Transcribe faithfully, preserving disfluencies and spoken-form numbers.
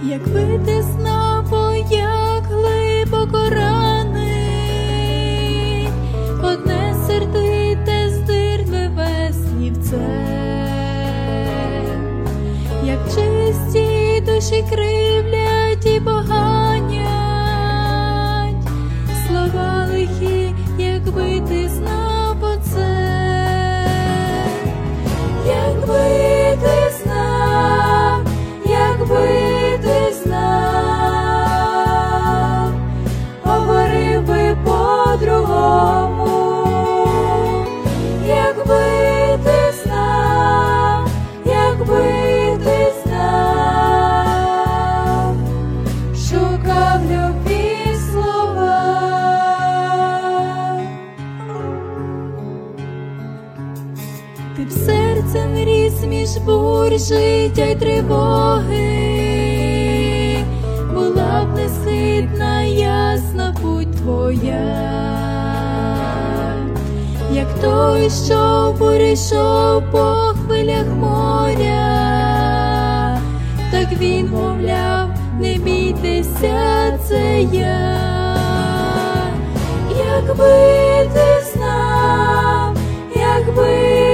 Якби ти знав, бо як глибоко ранить одне сердите здирливе слівце, як чисті душі кривлять і поганять слова лихі, якби ти знав оце. Якби ти знав, якби ти знав, говорив би по-другому. Якби ти знав, якби ти знав, шукав любі слова. Ти б серцем ріс між бур життя й тривоги, була б несхитна, ясна путь твоя. Як той, що в бурі йшов по хвилях моря, так він мовляв: не бійтеся, це я. Якби ти знав, якби